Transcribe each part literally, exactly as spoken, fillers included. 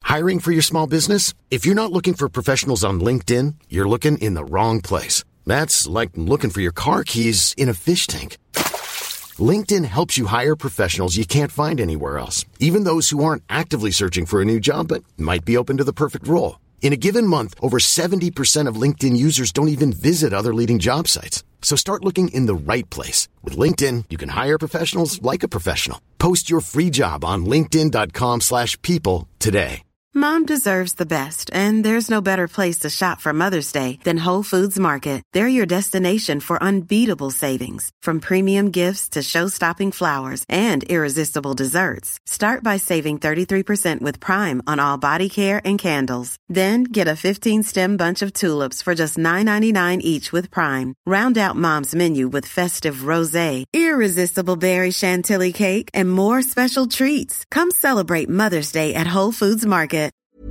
Hiring for your small business? If you're not looking for professionals on LinkedIn, you're looking in the wrong place. That's like looking for your car keys in a fish tank. LinkedIn helps you hire professionals you can't find anywhere else, even those who aren't actively searching for a new job but might be open to the perfect role. In a given month, over seventy percent of LinkedIn users don't even visit other leading job sites. So start looking in the right place. With LinkedIn, you can hire professionals like a professional. Post your free job on linkedin.com slash people today. Mom deserves the best, and there's no better place to shop for Mother's Day than Whole Foods Market. They're your destination for unbeatable savings, from premium gifts to show-stopping flowers and irresistible desserts. Start by saving thirty-three percent with Prime on all body care and candles. Then get a fifteen-stem bunch of tulips for just nine ninety-nine each with Prime. Round out Mom's menu with festive rosé, irresistible berry chantilly cake, and more special treats. Come celebrate Mother's Day at Whole Foods Market.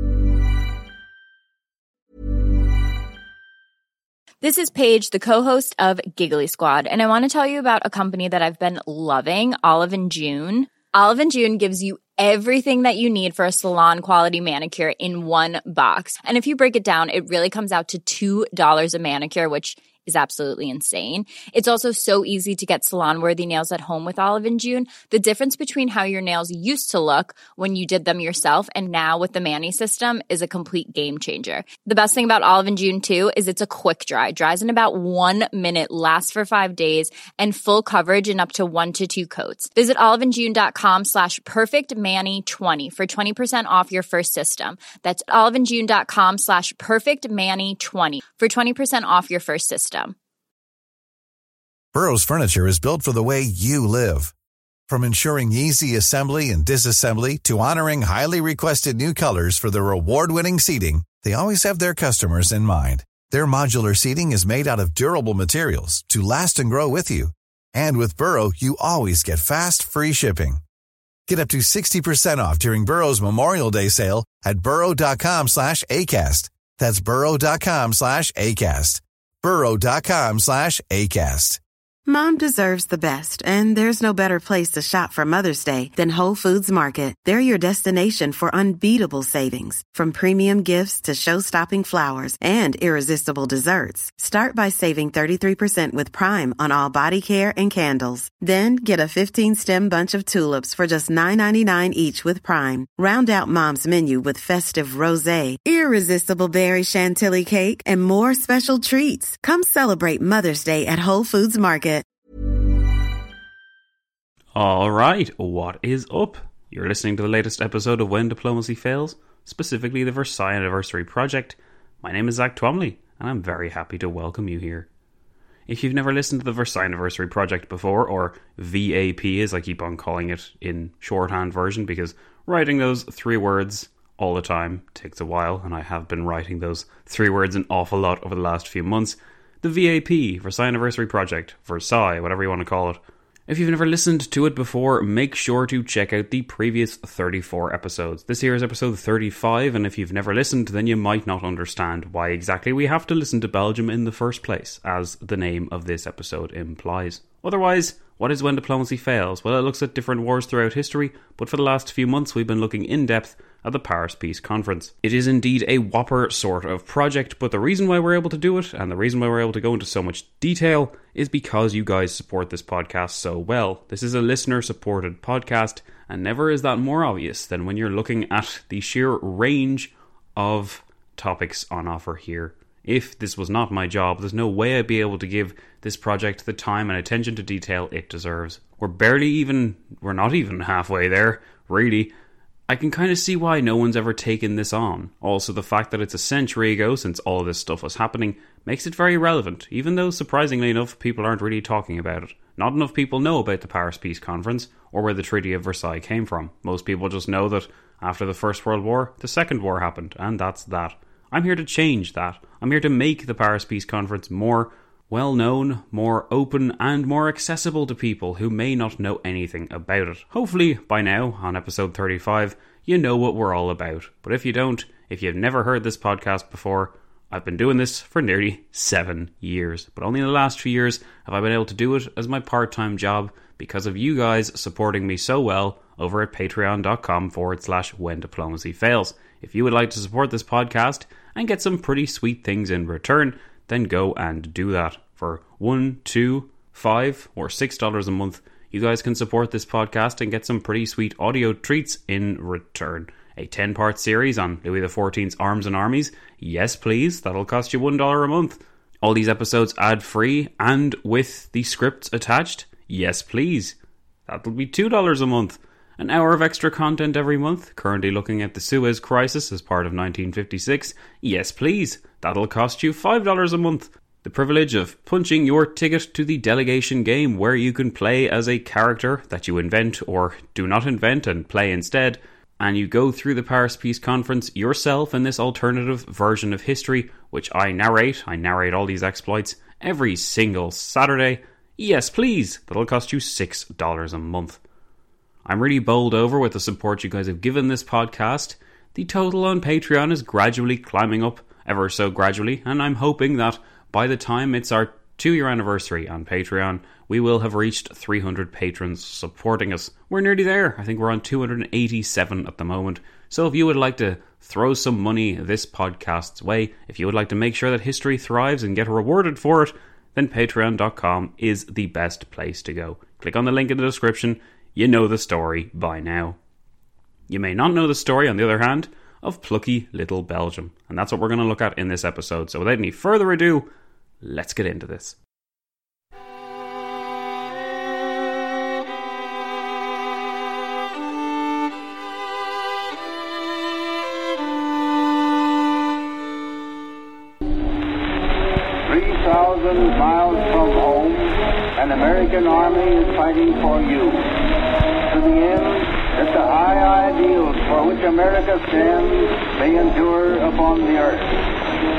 This is Paige, the co-host of Giggly Squad, and I want to tell you about a company that I've been loving, Olive and June. Olive and June gives you everything that you need for a salon-quality manicure in one box. And if you break it down, it really comes out to two dollars a manicure, which is absolutely insane. It's also so easy to get salon-worthy nails at home with Olive and June. The difference between how your nails used to look when you did them yourself and now with the Mani system is a complete game changer. The best thing about Olive and June, too, is it's a quick dry. Dries in about one minute, lasts for five days, and full coverage in up to one to two coats. Visit oliveandjune.com slash perfectmani20 for twenty percent off your first system. That's oliveandjune.com slash perfectmani20 for twenty percent off your first system. Burrow's furniture is built for the way you live. From ensuring easy assembly and disassembly to honoring highly requested new colors for their award-winning seating, they always have their customers in mind. Their modular seating is made out of durable materials to last and grow with you. And with Burrow, you always get fast, free shipping. Get up to sixty percent off during Burrow's Memorial Day sale at burrow.com slash ACAST. That's burrow.com slash ACAST. burrow.com slash ACAST. Mom deserves the best, and there's no better place to shop for Mother's Day than Whole Foods Market. They're your destination for unbeatable savings, from premium gifts to show-stopping flowers and irresistible desserts. Start by saving thirty-three percent with Prime on all body care and candles. Then get a fifteen-stem bunch of tulips for just nine ninety-nine each with Prime. Round out Mom's menu with festive rosé, irresistible berry chantilly cake, and more special treats. Come celebrate Mother's Day at Whole Foods Market. All right, what is up? You're listening to the latest episode of When Diplomacy Fails, specifically the Versailles Anniversary Project. My name is Zach Twomley, and I'm very happy to welcome you here. If you've never listened to the Versailles Anniversary Project before, or V A P as I keep on calling it in shorthand version, because writing those three words all the time takes a while, and I have been writing those three words an awful lot over the last few months. The V A P, Versailles Anniversary Project, Versailles, whatever you want to call it. If you've never listened to it before, make sure to check out the previous thirty-four episodes. This here is episode thirty-five, and if you've never listened, then you might not understand why exactly we have to listen to Belgium in the first place, as the name of this episode implies. Otherwise, what is When Diplomacy Fails? Well, it looks at different wars throughout history, but for the last few months we've been looking in depth at the Paris Peace Conference. It is indeed a whopper sort of project, but the reason why we're able to do it, and the reason why we're able to go into so much detail, is because you guys support this podcast so well. This is a listener-supported podcast, and never is that more obvious than when you're looking at the sheer range of topics on offer here. If this was not my job, there's no way I'd be able to give this project the time and attention to detail it deserves. We're barely even, we're not even halfway there, really. I can kind of see why no one's ever taken this on. Also, the fact that it's a century ago since all of this stuff was happening makes it very relevant, even though, surprisingly enough, people aren't really talking about it. Not enough people know about the Paris Peace Conference, or where the Treaty of Versailles came from. Most people just know that after the First World War, the Second War happened, and that's that. I'm here to change that. I'm here to make the Paris Peace Conference more well-known, more open, and more accessible to people who may not know anything about it. Hopefully, by now, on episode thirty-five, you know what we're all about. But if you don't, if you've never heard this podcast before, I've been doing this for nearly seven years. But only in the last few years have I been able to do it as my part-time job because of you guys supporting me so well over at patreon.com forward slash when diplomacy fails. If you would like to support this podcast and get some pretty sweet things in return, then go and do that. For one, two, five, or six dollars a month, you guys can support this podcast and get some pretty sweet audio treats in return. A ten-part series on Louis the fourteenth's arms and armies? Yes, please. That'll cost you one dollar a month. All these episodes ad-free and with the scripts attached? Yes, please. That'll be two dollars a month. An hour of extra content every month, currently looking at the Suez Crisis as part of nineteen fifty-six. Yes, please. That'll cost you five dollars a month. The privilege of punching your ticket to the delegation game, where you can play as a character that you invent or do not invent and play instead, and you go through the Paris Peace Conference yourself in this alternative version of history, which I narrate. I narrate all these exploits every single Saturday. Yes, please. That'll cost you six dollars a month. I'm really bowled over with the support you guys have given this podcast. The total on Patreon is gradually climbing up, ever so gradually, and I'm hoping that by the time it's our two-year anniversary on Patreon, we will have reached three hundred patrons supporting us. We're nearly there. I think we're on two hundred eighty-seven at the moment. So if you would like to throw some money this podcast's way, if you would like to make sure that history thrives and get rewarded for it, then patreon dot com is the best place to go. Click on the link in the description. You know the story by now. You may not know the story, on the other hand, of plucky little Belgium. And that's what we're going to look at in this episode. So without any further ado, let's get into this. three thousand miles from home, an American army is fighting for you. To the end that the high ideals for which America stands may endure upon the earth.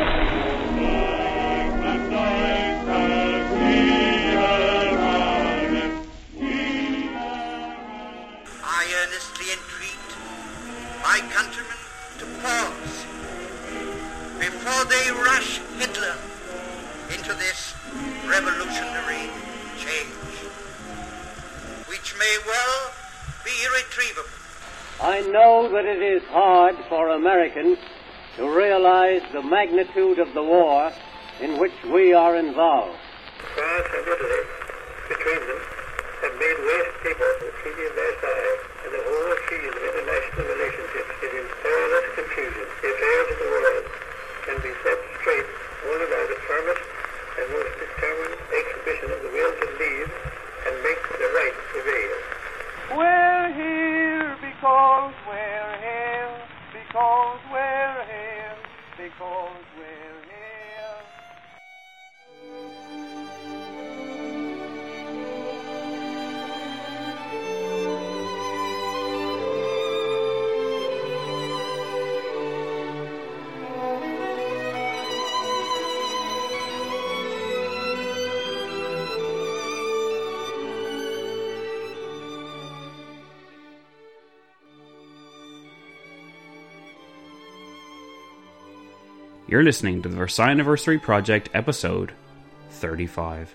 I earnestly entreat my countrymen to pause before they rush Hitler into this revolutionary change, which may well be irretrievable. I know that it is hard for Americans to realize the magnitude of the war in which we are involved. France and Italy, between them, have made waste people the treaty of Versailles, and the whole field of international relationships is in perilous confusion. The affairs of the world can be set straight only by the firmest and most determined exhibition of the will to lead and make the right prevail. We're here because we're here, because we're here, because we're here. You're listening to the Versailles Anniversary Project, episode thirty-five.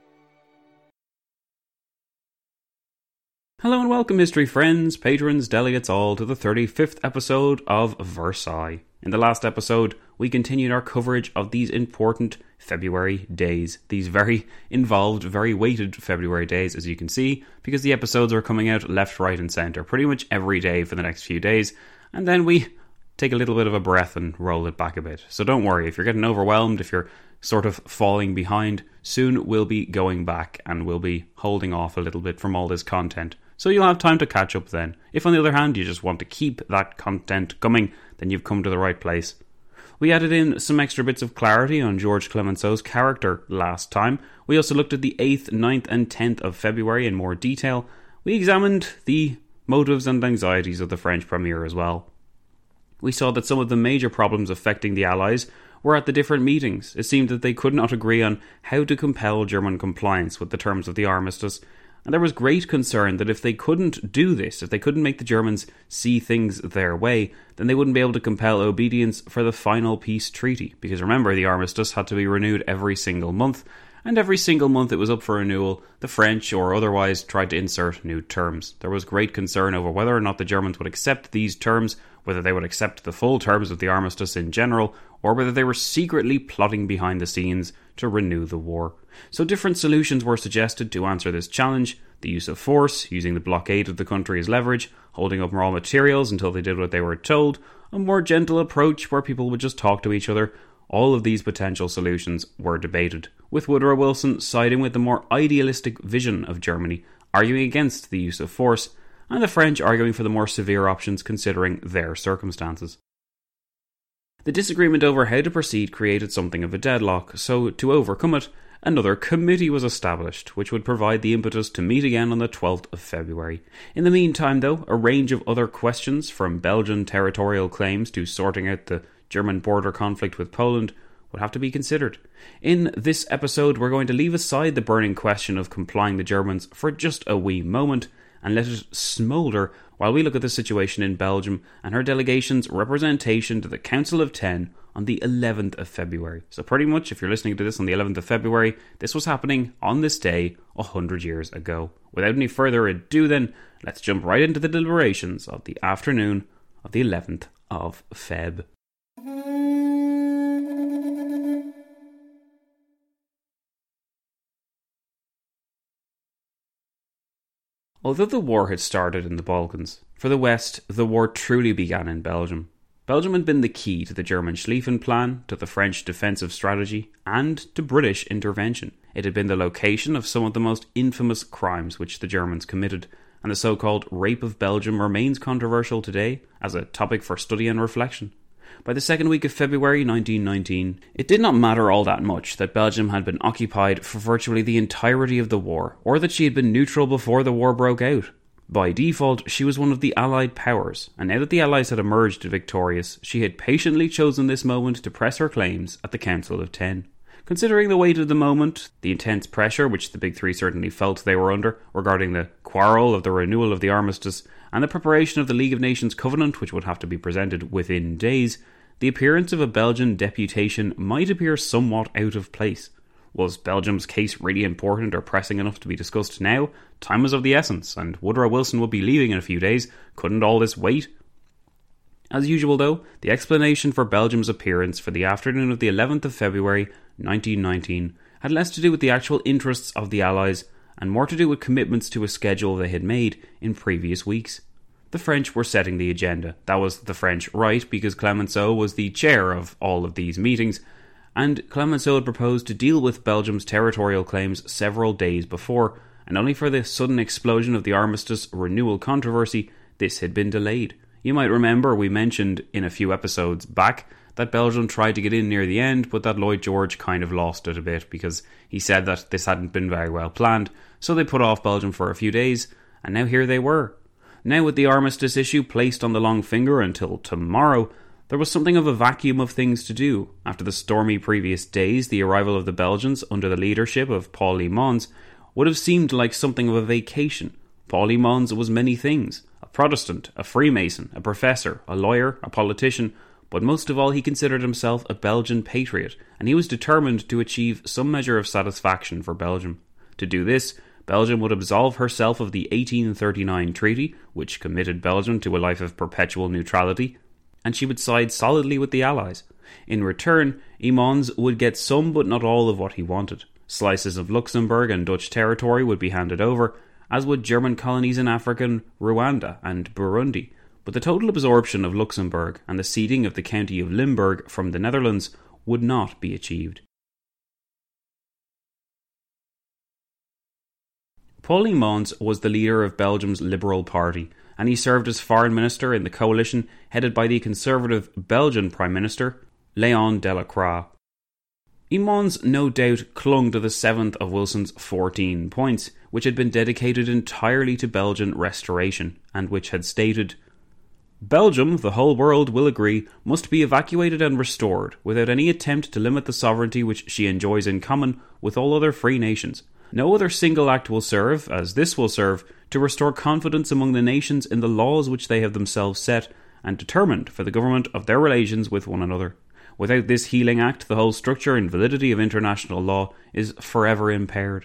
Hello and welcome, history friends, patrons, delegates all, to the thirty-fifth episode of Versailles. In the last episode, we continued our coverage of these important February days. These very involved, very weighted February days, as you can see, because the episodes are coming out left, right and centre pretty much every day for the next few days. And then we take a little bit of a breath and roll it back a bit. So don't worry, if you're getting overwhelmed, if you're sort of falling behind, soon we'll be going back and we'll be holding off a little bit from all this content. So you'll have time to catch up then. If on the other hand you just want to keep that content coming, then you've come to the right place. We added in some extra bits of clarity on George Clemenceau's character last time. We also looked at the eighth, ninth and tenth of February in more detail. We examined the motives and anxieties of the French Premier as well. We saw that some of the major problems affecting the Allies were at the different meetings. It seemed that they could not agree on how to compel German compliance with the terms of the armistice, and there was great concern that if they couldn't do this, if they couldn't make the Germans see things their way, then they wouldn't be able to compel obedience for the final peace treaty. Because remember, the armistice had to be renewed every single month, and every single month it was up for renewal, the French, or otherwise, tried to insert new terms. There was great concern over whether or not the Germans would accept these terms, whether they would accept the full terms of the armistice in general, or whether they were secretly plotting behind the scenes to renew the war. So different solutions were suggested to answer this challenge: the use of force, using the blockade of the country as leverage, holding up raw materials until they did what they were told, a more gentle approach where people would just talk to each other. All of these potential solutions were debated, with Woodrow Wilson siding with the more idealistic vision of Germany, arguing against the use of force, and the French arguing for the more severe options considering their circumstances. The disagreement over how to proceed created something of a deadlock, so to overcome it, another committee was established, which would provide the impetus to meet again on the twelfth of February. In the meantime, though, a range of other questions, from Belgian territorial claims to sorting out the German border conflict with Poland, would have to be considered. In this episode, we're going to leave aside the burning question of complying the Germans for just a wee moment, and let it smoulder while we look at the situation in Belgium and her delegation's representation to the Council of Ten on the eleventh of February. So pretty much, if you're listening to this on the eleventh of February, this was happening on this day a hundred years ago. Without any further ado then, let's jump right into the deliberations of the afternoon of the eleventh of Feb. Although the war had started in the Balkans, for the West, the war truly began in Belgium. Belgium had been the key to the German Schlieffen Plan, to the French defensive strategy, and to British intervention. It had been the location of some of the most infamous crimes which the Germans committed, and the so-called Rape of Belgium remains controversial today as a topic for study and reflection. By the second week of February nineteen nineteen, it did not matter all that much that Belgium had been occupied for virtually the entirety of the war, or that she had been neutral before the war broke out. By default, she was one of the Allied powers, and now that the Allies had emerged victorious, she had patiently chosen this moment to press her claims at the Council of Ten. Considering the weight of the moment, the intense pressure which the Big Three certainly felt they were under regarding the quarrel of the renewal of the armistice, and the preparation of the League of Nations Covenant, which would have to be presented within days, the appearance of a Belgian deputation might appear somewhat out of place. Was Belgium's case really important or pressing enough to be discussed now? Time was of the essence, and Woodrow Wilson would be leaving in a few days. Couldn't all this wait? As usual though, the explanation for Belgium's appearance for the afternoon of the eleventh of February nineteen nineteen had less to do with the actual interests of the Allies and more to do with commitments to a schedule they had made in previous weeks. The French were setting the agenda. That was the French right, because Clemenceau was the chair of all of these meetings, and Clemenceau had proposed to deal with Belgium's territorial claims several days before, and only for the sudden explosion of the armistice renewal controversy, this had been delayed. You might remember we mentioned in a few episodes back that Belgium tried to get in near the end, but that Lloyd George kind of lost it a bit because he said that this hadn't been very well planned, so they put off Belgium for a few days, and now here they were. Now with the armistice issue placed on the long finger until tomorrow, there was something of a vacuum of things to do. After the stormy previous days, the arrival of the Belgians under the leadership of Paul Mons would have seemed like something of a vacation. Paul Mons was many things: a Protestant, a Freemason, a professor, a lawyer, a politician, but most of all he considered himself a Belgian patriot, and he was determined to achieve some measure of satisfaction for Belgium. To do this, Belgium would absolve herself of the eighteen thirty-nine treaty, which committed Belgium to a life of perpetual neutrality, and she would side solidly with the Allies. In return, Mons would get some but not all of what he wanted. Slices of Luxembourg and Dutch territory would be handed over, as would German colonies in Africa, Rwanda and Burundi. But the total absorption of Luxembourg and the ceding of the county of Limburg from the Netherlands would not be achieved. Paul Mons was the leader of Belgium's Liberal Party, and he served as foreign minister in the coalition headed by the conservative Belgian Prime Minister, Léon Delacroix. Mons no doubt clung to the seventh of Wilson's fourteen points, which had been dedicated entirely to Belgian restoration, and which had stated, "Belgium, the whole world will agree, must be evacuated and restored, without any attempt to limit the sovereignty which she enjoys in common with all other free nations. No other single act will serve, as this will serve, to restore confidence among the nations in the laws which they have themselves set and determined for the government of their relations with one another. Without this healing act, the whole structure and validity of international law is forever impaired.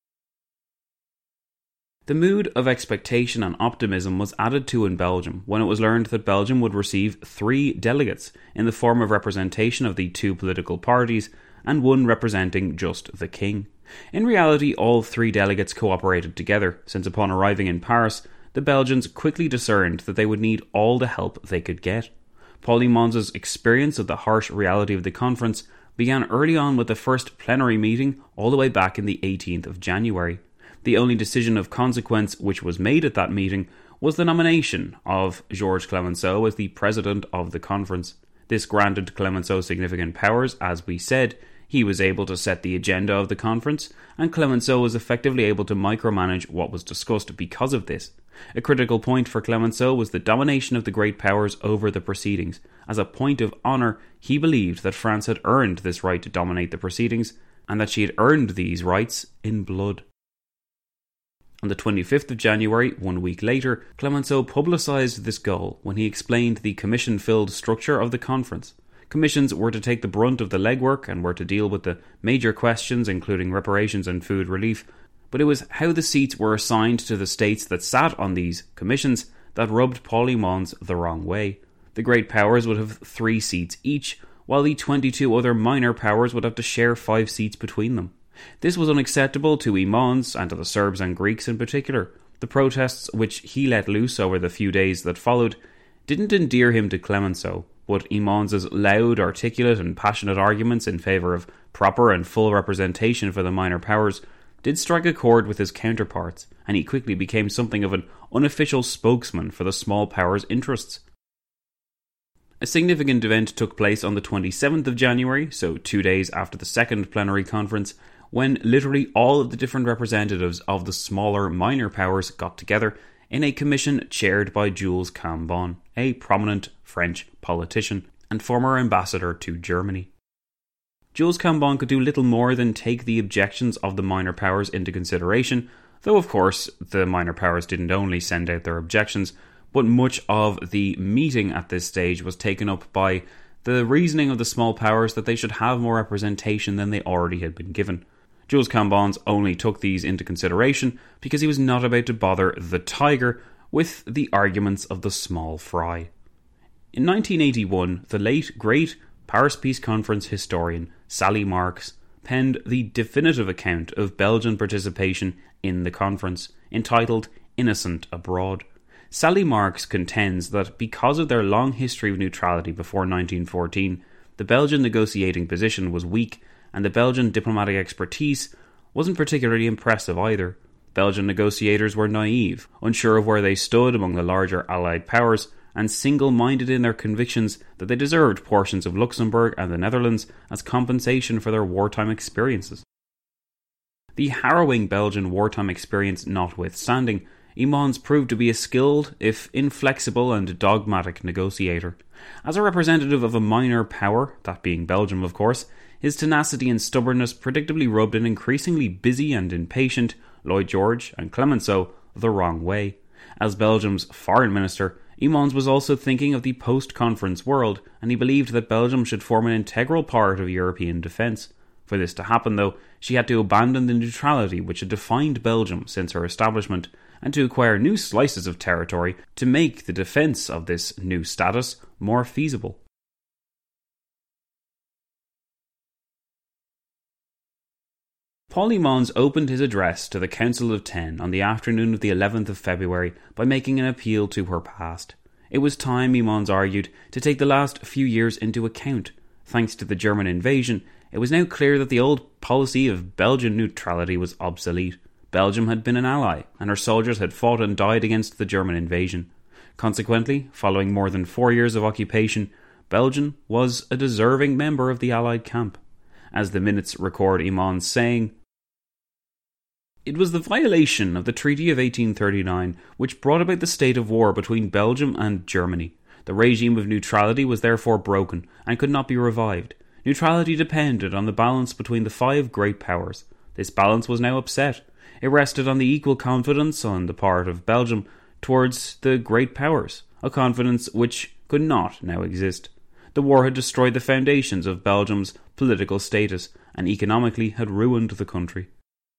The mood of expectation and optimism was added to in Belgium when it was learned that Belgium would receive three delegates in the form of representation of the two political parties and one representing just the king. In reality, all three delegates cooperated together, since upon arriving in Paris, the Belgians quickly discerned that they would need all the help they could get. Paul Mons' experience of the harsh reality of the conference began early on with the first plenary meeting all the way back in the eighteenth of January. The only decision of consequence which was made at that meeting was the nomination of Georges Clemenceau as the president of the conference. This granted Clemenceau significant powers. As we said, he was able to set the agenda of the conference, and Clemenceau was effectively able to micromanage what was discussed because of this. A critical point for Clemenceau was the domination of the great powers over the proceedings. As a point of honour, he believed that France had earned this right to dominate the proceedings, and that she had earned these rights in blood. On the twenty-fifth of January, one week later, Clemenceau publicised this goal when he explained the commission-filled structure of the conference. Commissions were to take the brunt of the legwork and were to deal with the major questions, including reparations and food relief, but it was how the seats were assigned to the states that sat on these commissions that rubbed Paul Mons the wrong way. The great powers would have three seats each, while the twenty-two other minor powers would have to share five seats between them. This was unacceptable to Mons and to the Serbs and Greeks in particular. The protests which he let loose over the few days that followed didn't endear him to Clemenceau, but Mons' loud, articulate and passionate arguments in favour of proper and full representation for the minor powers did strike a chord with his counterparts, and he quickly became something of an unofficial spokesman for the small powers' interests. A significant event took place on the twenty-seventh of January, so two days after the second plenary conference, when literally all of the different representatives of the smaller minor powers got together in a commission chaired by Jules Cambon, a prominent French politician and former ambassador to Germany. Jules Cambon could do little more than take the objections of the minor powers into consideration, though of course the minor powers didn't only send out their objections, but much of the meeting at this stage was taken up by the reasoning of the small powers that they should have more representation than they already had been given. Jules Cambon only took these into consideration because he was not about to bother the tiger with the arguments of the small fry. In nineteen eighty-one, the late great Paris Peace Conference historian Sally Marks penned the definitive account of Belgian participation in the conference, entitled Innocent Abroad. Sally Marks contends that because of their long history of neutrality before nineteen fourteen, the Belgian negotiating position was weak, and the Belgian diplomatic expertise wasn't particularly impressive either. Belgian negotiators were naive, unsure of where they stood among the larger Allied powers, and single-minded in their convictions that they deserved portions of Luxembourg and the Netherlands as compensation for their wartime experiences. The harrowing Belgian wartime experience notwithstanding, Mons proved to be a skilled, if inflexible and dogmatic negotiator. As a representative of a minor power, that being Belgium of course, his tenacity and stubbornness predictably rubbed an increasingly busy and impatient Lloyd George and Clemenceau the wrong way. As Belgium's foreign minister, Mons was also thinking of the post-conference world, and he believed that Belgium should form an integral part of European defence. For this to happen, though, she had to abandon the neutrality which had defined Belgium since her establishment, and to acquire new slices of territory to make the defence of this new status more feasible. Paul Mons opened his address to the Council of Ten on the afternoon of the eleventh of February by making an appeal to her past. It was time, Mons argued, to take the last few years into account. Thanks to the German invasion, it was now clear that the old policy of Belgian neutrality was obsolete. Belgium had been an ally, and her soldiers had fought and died against the German invasion. Consequently, following more than four years of occupation, Belgium was a deserving member of the Allied camp. As the minutes record Mons saying, "It was the violation of the Treaty of eighteen thirty-nine which brought about the state of war between Belgium and Germany. The regime of neutrality was therefore broken and could not be revived. Neutrality depended on the balance between the five great powers. This balance was now upset. It rested on the equal confidence on the part of Belgium towards the great powers, a confidence which could not now exist. the war had destroyed the foundations of Belgium's political status and economically had ruined the country.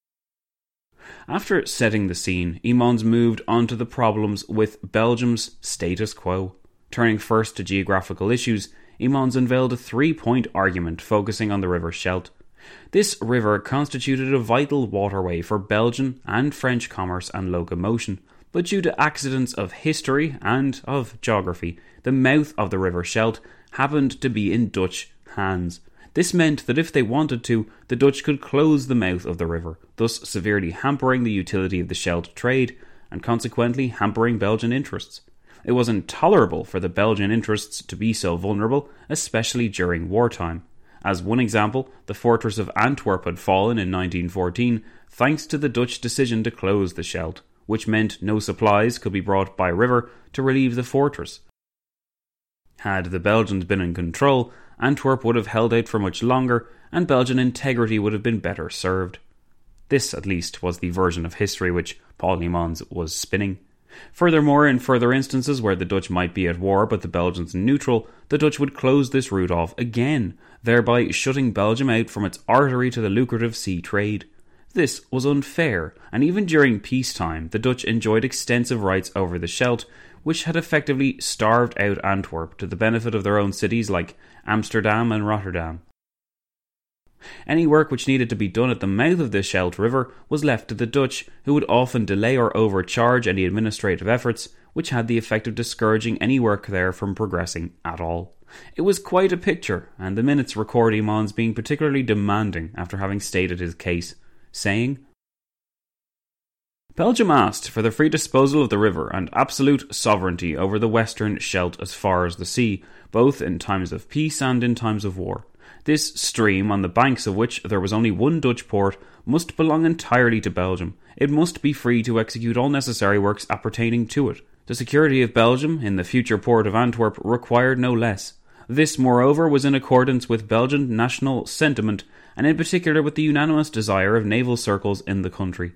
After setting the scene, Ymons moved on to the problems with Belgium's status quo. Turning first to geographical issues, Ymons unveiled a three-point argument focusing on the River Scheldt. This river constituted a vital waterway for Belgian and French commerce and locomotion, but due to accidents of history and of geography, the mouth of the River Scheldt happened to be in Dutch hands. This meant that if they wanted to, the Dutch could close the mouth of the river, thus severely hampering the utility of the Scheldt trade and consequently hampering Belgian interests. It was intolerable for the Belgian interests to be so vulnerable, especially during wartime. As one example, the fortress of Antwerp had fallen in nineteen fourteen thanks to the Dutch decision to close the Scheldt, which meant no supplies could be brought by river to relieve the fortress. Had the Belgians been in control, Antwerp would have held out for much longer, and Belgian integrity would have been better served. This, at least, was the version of history which Paul Ymons was spinning. Furthermore, in further instances where the Dutch might be at war but the Belgians neutral, the Dutch would close this route off again, thereby shutting Belgium out from its artery to the lucrative sea trade. This was unfair, and even during peacetime, the Dutch enjoyed extensive rights over the Scheldt, which had effectively starved out Antwerp to the benefit of their own cities like Amsterdam and Rotterdam. Any work which needed to be done at the mouth of the Scheldt River was left to the Dutch, who would often delay or overcharge any administrative efforts, which had the effect of discouraging any work there from progressing at all. It was quite a picture, and the minutes record Ymons being particularly demanding after having stated his case, saying, Belgium asked for the free disposal of the river and absolute sovereignty over the western Scheldt as far as the sea, both in times of peace and in times of war. This stream, on the banks of which there was only one Dutch port, must belong entirely to Belgium. It must be free to execute all necessary works appertaining to it. The security of Belgium in the future port of Antwerp required no less. This, moreover, was in accordance with Belgian national sentiment, and in particular with the unanimous desire of naval circles in the country.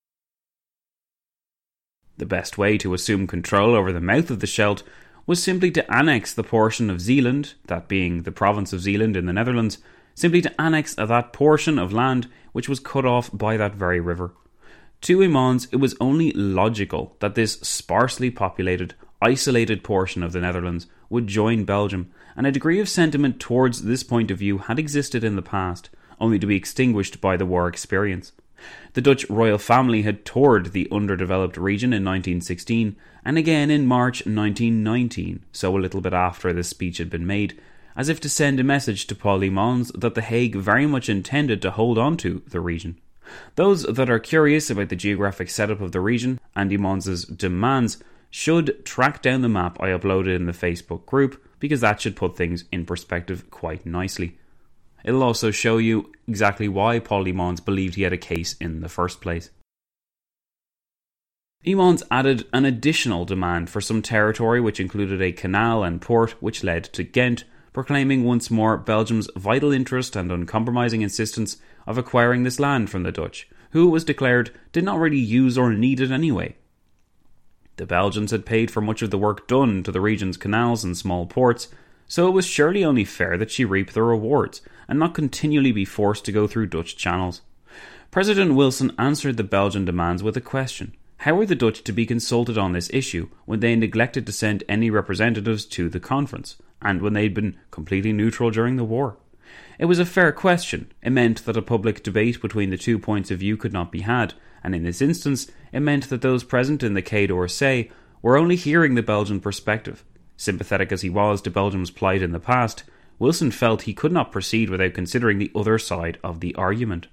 The best way to assume control over the mouth of the Scheldt was simply to annex the portion of Zeeland, that being the province of Zeeland in the Netherlands, simply to annex that portion of land which was cut off by that very river. To Ymons, it was only logical that this sparsely populated, isolated portion of the Netherlands would join Belgium, and a degree of sentiment towards this point of view had existed in the past, only to be extinguished by the war experience. The Dutch royal family had toured the underdeveloped region in nineteen sixteen, and again in March nineteen nineteen, so a little bit after this speech had been made, as if to send a message to Paul Ymons that The Hague very much intended to hold on to the region. Those that are curious about the geographic setup of the region and Ymons' demands should track down the map I uploaded in the Facebook group, because that should put things in perspective quite nicely. It'll also show you exactly why Paul Ymons believed he had a case in the first place. Ymons added an additional demand for some territory which included a canal and port which led to Ghent, proclaiming once more Belgium's vital interest and uncompromising insistence of acquiring this land from the Dutch, who, it was declared, did not really use or need it anyway. The Belgians had paid for much of the work done to the region's canals and small ports, so it was surely only fair that she reap the rewards, and not continually be forced to go through Dutch channels. President Wilson answered the Belgian demands with a question. How were the Dutch to be consulted on this issue when they neglected to send any representatives to the conference, and when they had been completely neutral during the war? It was a fair question. It meant that a public debate between the two points of view could not be had, and in this instance, it meant that those present in the Quai d'Orsay were only hearing the Belgian perspective. Sympathetic as he was to Belgium's plight in the past, Wilson felt he could not proceed without considering the other side of the argument.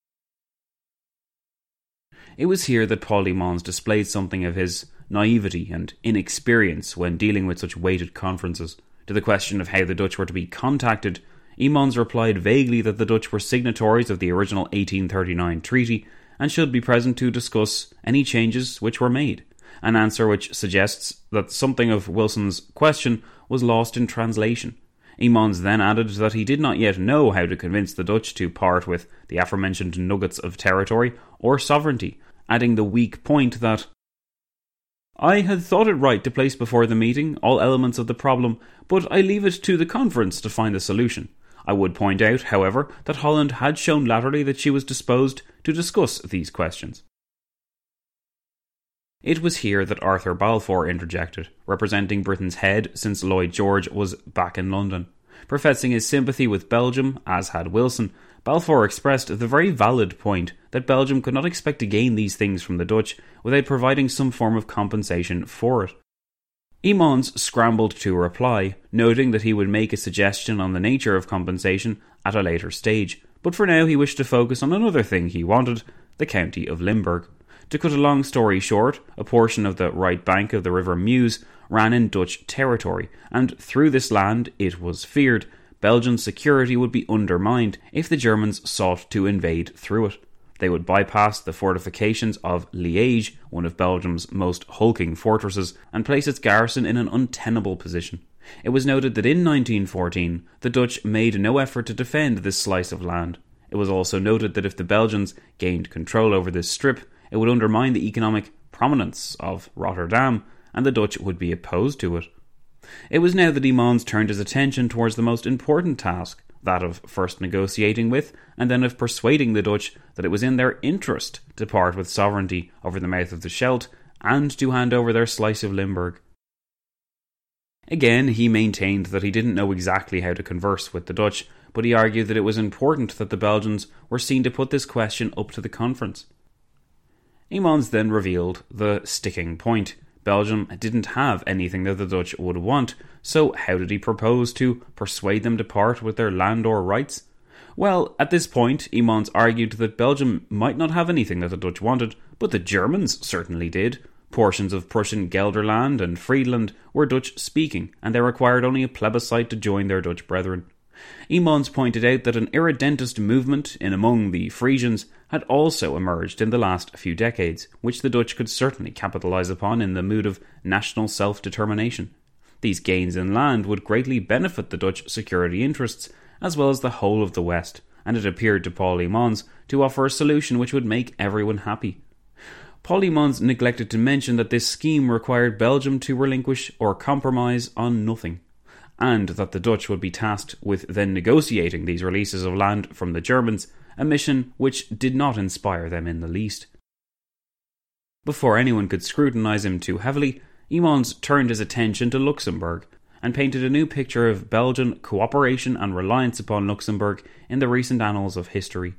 It was here that Paul Ymons displayed something of his naivety and inexperience when dealing with such weighted conferences. To the question of how the Dutch were to be contacted, Ymons replied vaguely that the Dutch were signatories of the original eighteen thirty-nine treaty and should be present to discuss any changes which were made, an answer which suggests that something of Wilson's question was lost in translation. Ymons then added that he did not yet know how to convince the Dutch to part with the aforementioned nuggets of territory or sovereignty, adding the weak point that I had thought it right to place before the meeting all elements of the problem, but I leave it to the conference to find a solution. I would point out, however, that Holland had shown latterly that she was disposed to discuss these questions. It was here that Arthur Balfour interjected, representing Britain's head since Lloyd George was back in London. Professing his sympathy with Belgium, as had Wilson, Balfour expressed the very valid point that Belgium could not expect to gain these things from the Dutch without providing some form of compensation for it. Ymons scrambled to reply, noting that he would make a suggestion on the nature of compensation at a later stage, but for now he wished to focus on another thing he wanted, the county of Limburg. To cut a long story short, a portion of the right bank of the River Meuse ran in Dutch territory, and through this land, it was feared, Belgian security would be undermined if the Germans sought to invade through it. They would bypass the fortifications of Liège, one of Belgium's most hulking fortresses, and place its garrison in an untenable position. It was noted that in nineteen fourteen, the Dutch made no effort to defend this slice of land. It was also noted that if the Belgians gained control over this strip, it would undermine the economic prominence of Rotterdam, and the Dutch would be opposed to it. It was now that Ymons turned his attention towards the most important task, that of first negotiating with, and then of persuading the Dutch that it was in their interest to part with sovereignty over the mouth of the Scheldt, and to hand over their slice of Limburg. Again, he maintained that he didn't know exactly how to converse with the Dutch, but he argued that it was important that the Belgians were seen to put this question up to the conference. Ymons then revealed the sticking point. Belgium didn't have anything that the Dutch would want, so how did he propose to persuade them to part with their landor rights? Well, at this point, Ymons argued that Belgium might not have anything that the Dutch wanted, but the Germans certainly did. Portions of Prussian Gelderland and Friedland were Dutch-speaking, and they required only a plebiscite to join their Dutch brethren. Ymons pointed out that an irredentist movement in among the Frisians had also emerged in the last few decades, which the Dutch could certainly capitalise upon in the mood of national self-determination. These gains in land would greatly benefit the Dutch security interests, as well as the whole of the West, and it appeared to Paul Ymons to offer a solution which would make everyone happy. Paul Ymons neglected to mention that this scheme required Belgium to relinquish or compromise on nothing, and that the Dutch would be tasked with then negotiating these releases of land from the Germans, a mission which did not inspire them in the least. Before anyone could scrutinise him too heavily, Ymons turned his attention to Luxembourg, and painted a new picture of Belgian cooperation and reliance upon Luxembourg in the recent annals of history.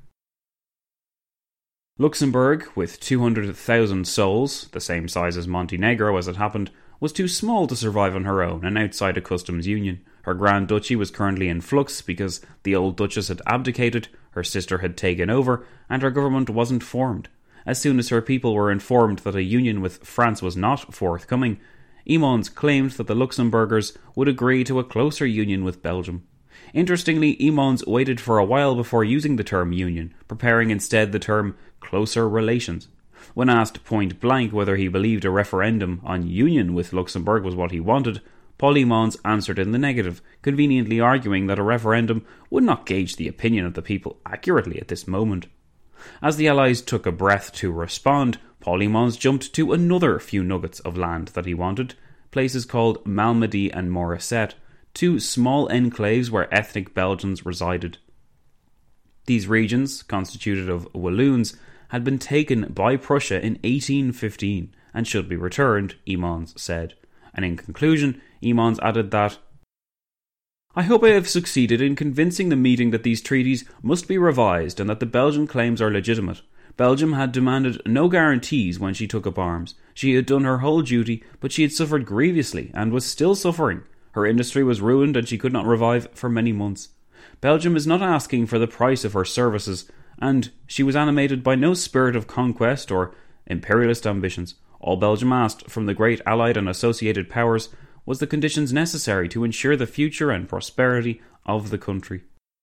Luxembourg, with two hundred thousand souls, the same size as Montenegro as it happened, was too small to survive on her own and outside a customs union. Her Grand Duchy was currently in flux because the old Duchess had abdicated, her sister had taken over, and her government wasn't formed. As soon as her people were informed that a union with France was not forthcoming, Ymons claimed that the Luxembourgers would agree to a closer union with Belgium. Interestingly, Ymons waited for a while before using the term union, preparing instead the term closer relations. When asked point blank whether he believed a referendum on union with Luxembourg was what he wanted, Paul Ymons answered in the negative, conveniently arguing that a referendum would not gauge the opinion of the people accurately at this moment. As the Allies took a breath to respond, Paul Ymons jumped to another few nuggets of land that he wanted, places called Malmedy and Morisset, two small enclaves where ethnic Belgians resided. These regions, constituted of Walloons, had been taken by Prussia in eighteen fifteen and should be returned, Ymons said. And in conclusion, Ymons added that, "I hope I have succeeded in convincing the meeting that these treaties must be revised and that the Belgian claims are legitimate. Belgium had demanded no guarantees when she took up arms. She had done her whole duty, but she had suffered grievously and was still suffering. Her industry was ruined and she could not revive for many months. Belgium is not asking for the price of her services, and she was animated by no spirit of conquest or imperialist ambitions. All Belgium asked from the great Allied and associated powers was the conditions necessary to ensure the future and prosperity of the country."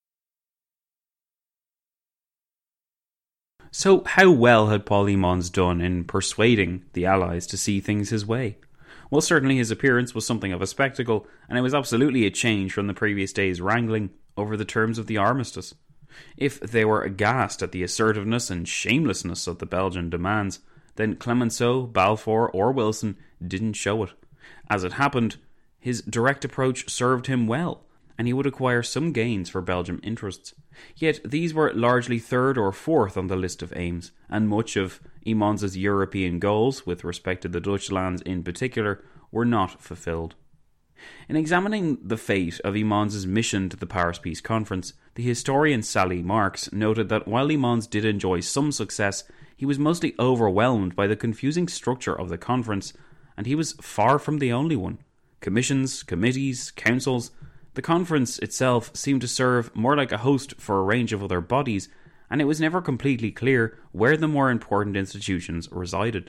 So how well had Paul Ymons done in persuading the Allies to see things his way? Well, certainly his appearance was something of a spectacle, and it was absolutely a change from the previous day's wrangling over the terms of the armistice. If they were aghast at the assertiveness and shamelessness of the Belgian demands, then Clemenceau, Balfour or Wilson didn't show it. As it happened, his direct approach served him well, and he would acquire some gains for Belgian interests. Yet these were largely third or fourth on the list of aims, and much of Ymons's European goals, with respect to the Dutch lands in particular, were not fulfilled. In examining the fate of Ymons's mission to the Paris Peace Conference, the historian Sally Marks noted that while Ymons did enjoy some success, he was mostly overwhelmed by the confusing structure of the conference, and he was far from the only one. Commissions, committees, councils. The conference itself seemed to serve more like a host for a range of other bodies, and it was never completely clear where the more important institutions resided.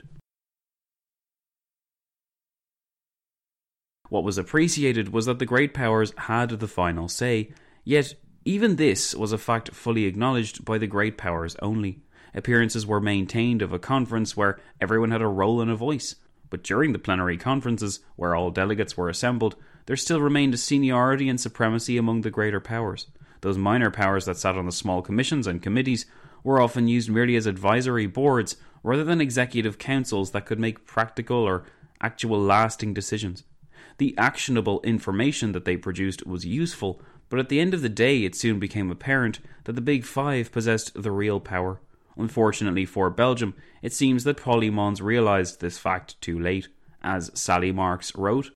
What was appreciated was that the great powers had the final say, yet even this was a fact fully acknowledged by the great powers only. Appearances were maintained of a conference where everyone had a role and a voice, but during the plenary conferences, where all delegates were assembled, there still remained a seniority and supremacy among the greater powers. Those minor powers that sat on the small commissions and committees were often used merely as advisory boards rather than executive councils that could make practical or actual lasting decisions. The actionable information that they produced was useful, but at the end of the day it soon became apparent that the Big Five possessed the real power. Unfortunately for Belgium, it seems that Paul Ymons realised this fact too late. As Sally Marks wrote,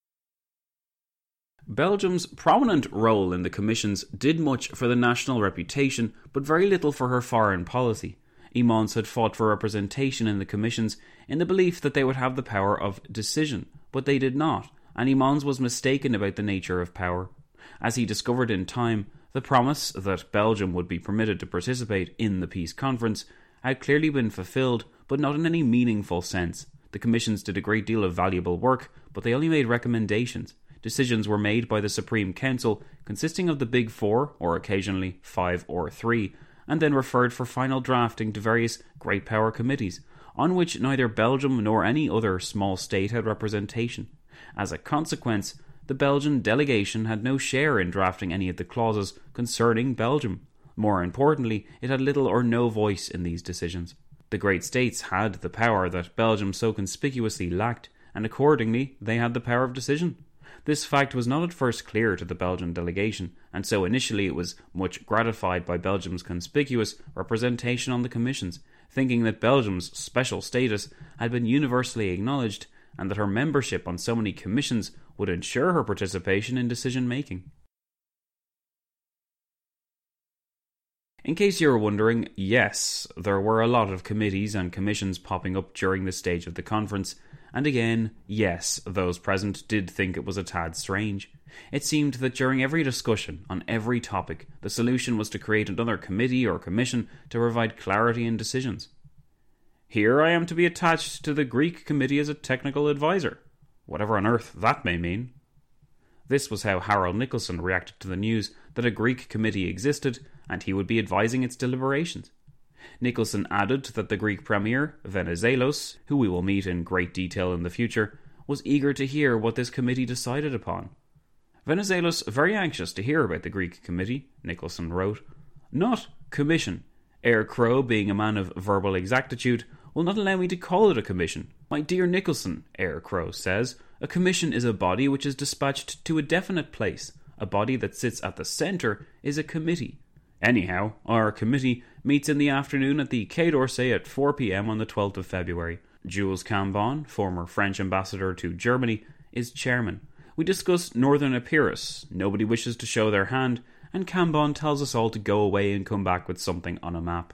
Belgium's prominent role in the commissions did much for the national reputation, but very little for her foreign policy. Ymons had fought for representation in the commissions in the belief that they would have the power of decision, but they did not, and Ymons was mistaken about the nature of power. As he discovered in time, the promise that Belgium would be permitted to participate in the peace conference had clearly been fulfilled, but not in any meaningful sense. The commissions did a great deal of valuable work, but they only made recommendations. Decisions were made by the Supreme Council, consisting of the Big Four, or occasionally five or three, and then referred for final drafting to various great power committees, on which neither Belgium nor any other small state had representation. As a consequence, the Belgian delegation had no share in drafting any of the clauses concerning Belgium. More importantly, it had little or no voice in these decisions. The great states had the power that Belgium so conspicuously lacked, and accordingly they had the power of decision. This fact was not at first clear to the Belgian delegation, and so initially it was much gratified by Belgium's conspicuous representation on the commissions, thinking that Belgium's special status had been universally acknowledged and that her membership on so many commissions would ensure her participation in decision-making. In case you were wondering, yes, there were a lot of committees and commissions popping up during this stage of the conference, and again, yes, those present did think it was a tad strange. It seemed that during every discussion on every topic, the solution was to create another committee or commission to provide clarity in decisions. Here I am to be attached to the Greek committee as a technical advisor, whatever on earth that may mean. This was how Harold Nicolson reacted to the news that a Greek committee existed and he would be advising its deliberations. Nicolson added that the Greek premier, Venizelos, who we will meet in great detail in the future, was eager to hear what this committee decided upon. Venizelos very anxious to hear about the Greek committee, Nicolson wrote. Not commission. Eyre Crowe, being a man of verbal exactitude, will not allow me to call it a commission. My dear Nicolson, Eyre Crowe says, a commission is a body which is dispatched to a definite place. A body that sits at the centre is a committee. Anyhow, our committee meets in the afternoon at the Quai d'Orsay at four p.m. on the twelfth of February. Jules Cambon, former French ambassador to Germany, is chairman. We discuss Northern Epirus. Nobody wishes to show their hand, and Cambon tells us all to go away and come back with something on a map.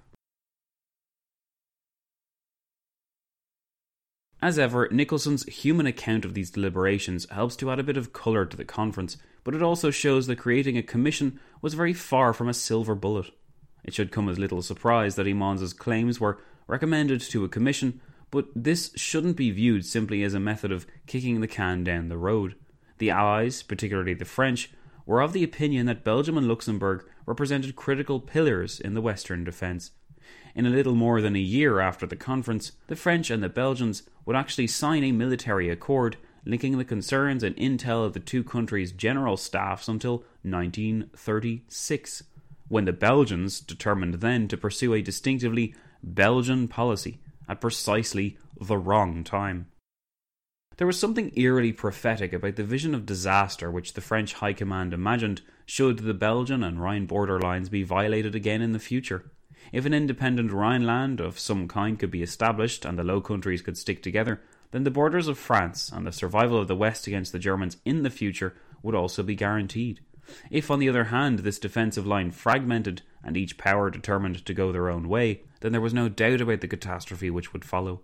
As ever, Nicholson's human account of these deliberations helps to add a bit of colour to the conference, but it also shows that creating a commission was very far from a silver bullet. It should come as little surprise that Ymons's claims were recommended to a commission, but this shouldn't be viewed simply as a method of kicking the can down the road. The Allies, particularly the French, were of the opinion that Belgium and Luxembourg represented critical pillars in the Western defence. In a little more than a year after the conference, the French and the Belgians would actually sign a military accord linking the concerns and intel of the two countries' general staffs until nineteen thirty-six, when the Belgians determined then to pursue a distinctively Belgian policy, at precisely the wrong time. There was something eerily prophetic about the vision of disaster which the French High Command imagined should the Belgian and Rhine border lines be violated again in the future. If an independent Rhineland of some kind could be established and the Low Countries could stick together, then the borders of France and the survival of the West against the Germans in the future would also be guaranteed. If, on the other hand, this defensive line fragmented and each power determined to go their own way, then there was no doubt about the catastrophe which would follow.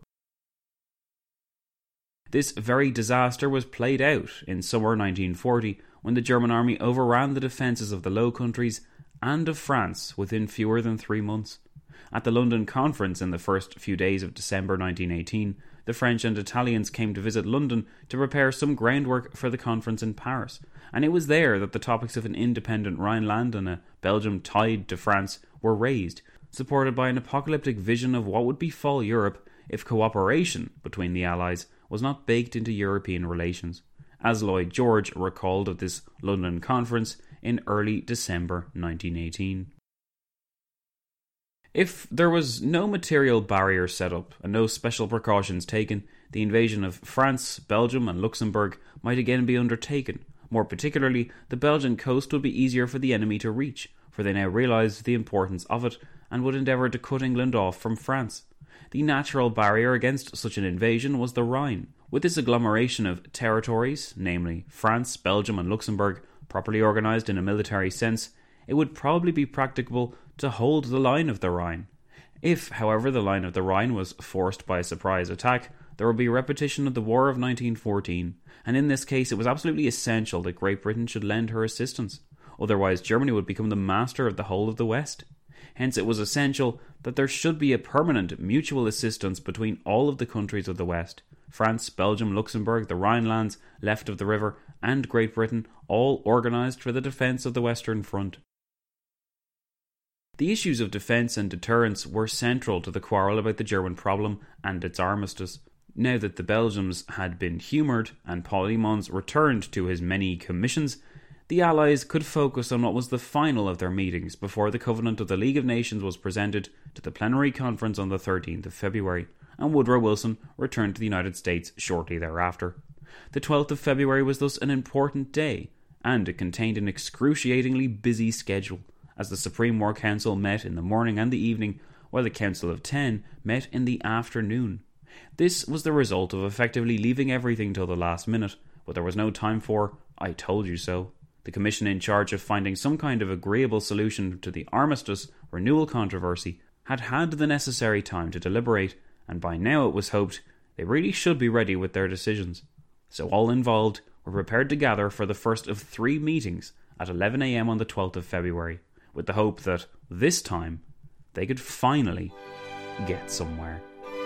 This very disaster was played out in summer nineteen forty when the German army overran the defences of the Low Countries and of France within fewer than three months. At the London Conference in the first few days of December nineteen eighteen, the French and Italians came to visit London to prepare some groundwork for the conference in Paris, and it was there that the topics of an independent Rhineland and a Belgium tied to France were raised, supported by an apocalyptic vision of what would befall Europe if cooperation between the Allies was not baked into European relations, as Lloyd George recalled of this London conference in early December nineteen eighteen. If there was no material barrier set up and no special precautions taken, the invasion of France, Belgium and Luxembourg might again be undertaken. More particularly, the Belgian coast would be easier for the enemy to reach, for they now realised the importance of it and would endeavour to cut England off from France. The natural barrier against such an invasion was the Rhine. With this agglomeration of territories, namely France, Belgium and Luxembourg, properly organised in a military sense, it would probably be practicable to hold the line of the Rhine. If, however, the line of the Rhine was forced by a surprise attack, there would be a repetition of the War of nineteen fourteen, and in this case it was absolutely essential that Great Britain should lend her assistance. Otherwise Germany would become the master of the whole of the West. Hence it was essential that there should be a permanent mutual assistance between all of the countries of the West. France, Belgium, Luxembourg, the Rhinelands, left of the river, and Great Britain, all organised for the defence of the Western Front. The issues of defence and deterrence were central to the quarrel about the German problem and its armistice. Now that the Belgians had been humoured and Paul Limons returned to his many commissions, the Allies could focus on what was the final of their meetings before the Covenant of the League of Nations was presented to the plenary conference on the thirteenth of February, and Woodrow Wilson returned to the United States shortly thereafter. The twelfth of February was thus an important day, and it contained an excruciatingly busy schedule, as the Supreme War Council met in the morning and the evening, while the Council of Ten met in the afternoon. This was the result of effectively leaving everything till the last minute, but there was no time for "I told you so." The commission in charge of finding some kind of agreeable solution to the armistice renewal controversy had had the necessary time to deliberate, and by now it was hoped they really should be ready with their decisions. So all involved were prepared to gather for the first of three meetings at eleven a.m. on the twelfth of February, with the hope that, this time, they could finally get somewhere.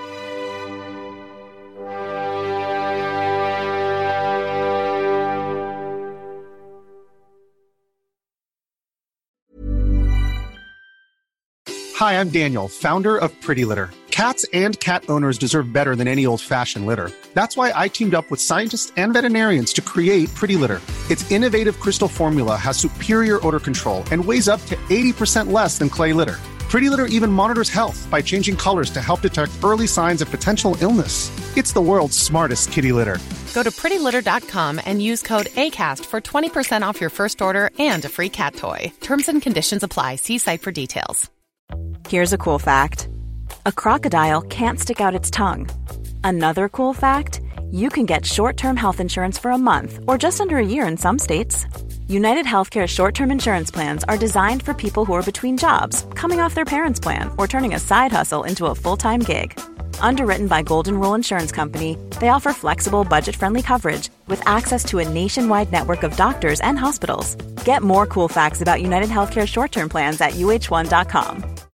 Hi, I'm Daniel, founder of Pretty Litter. Cats and cat owners deserve better than any old-fashioned litter. That's why I teamed up with scientists and veterinarians to create Pretty Litter. Its innovative crystal formula has superior odor control and weighs up to eighty percent less than clay litter. Pretty Litter even monitors health by changing colors to help detect early signs of potential illness. It's the world's smartest kitty litter. Go to pretty litter dot com and use code ACAST for twenty percent off your first order and a free cat toy. Terms and conditions apply. See site for details. Here's a cool fact. A crocodile can't stick out its tongue. Another cool fact, you can get short-term health insurance for a month or just under a year in some states. United Healthcare short-term insurance plans are designed for people who are between jobs, coming off their parents' plan, or turning a side hustle into a full-time gig. Underwritten by Golden Rule Insurance Company, they offer flexible, budget-friendly coverage with access to a nationwide network of doctors and hospitals. Get more cool facts about United Healthcare short-term plans at U H one dot com.